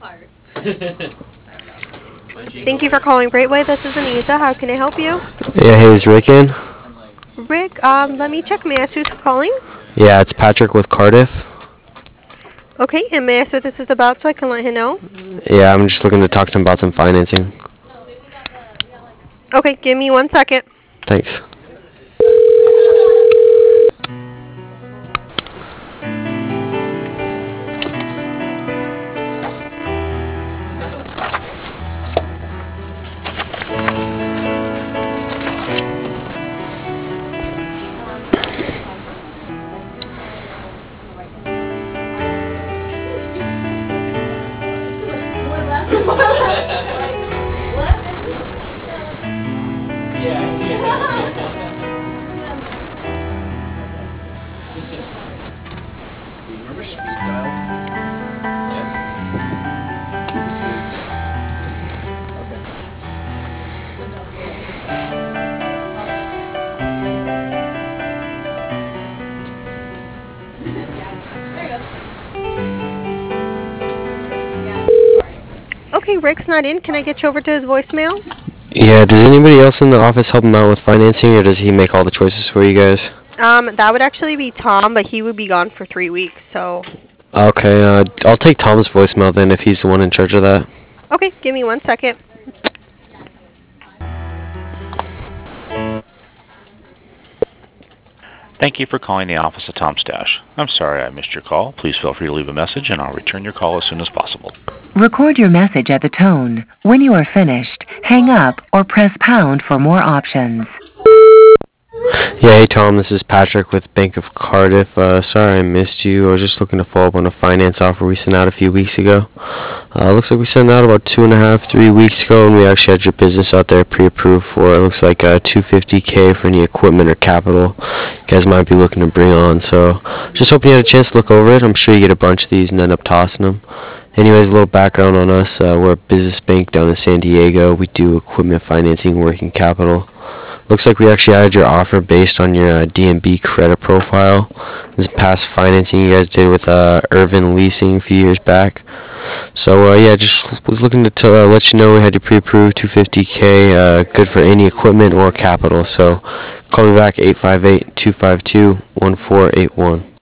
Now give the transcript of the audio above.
Thank you for calling Greatway. This is Anita. How can I help you? Yeah, hey, is Rick in? Rick, let me check. May I ask who's calling? Yeah, it's Patrick with Cardiff. Okay, and may I ask what this is about so I can let him know? Yeah, I'm just looking to talk to him about some financing. Okay, give me 1 second. Thanks. Remember speed dial? Okay, Rick's not in. Can I get you over to his voicemail? Yeah, does anybody else in the office help him out with financing, or does he make all the choices for you guys? That would actually be Tom, but he would be gone for 3 weeks, so. Okay, I'll take Tom's voicemail then if he's the one in charge of that. Okay, give me 1 second. Thank you for calling the office of Tom Stash. I'm sorry I missed your call. Please feel free to leave a message and I'll return your call as soon as possible. Record your message at the tone. When you are finished, hang up or press pound for more options. Yeah, hey Tom, this is Patrick with Bank of Cardiff. Sorry I missed you. I was just looking to follow up on a finance offer we sent out a few weeks ago. Looks like we sent it out about 2.5, 3 weeks ago, and we actually had your business out there pre-approved for it. Looks like $250K for any equipment or capital you guys might be looking to bring on. So just hoping you had a chance to look over it. I'm sure you get a bunch of these and end up tossing them. Anyways, a little background on us. We're a business bank down in San Diego. We do equipment financing, working capital. Looks like we actually added your offer based on your DNB credit profile. This past financing you guys did with Irvin Leasing a few years back. So yeah, just was looking to let you know we had you pre-approved 250K, good for any equipment or capital. So call me back 858-252-1481.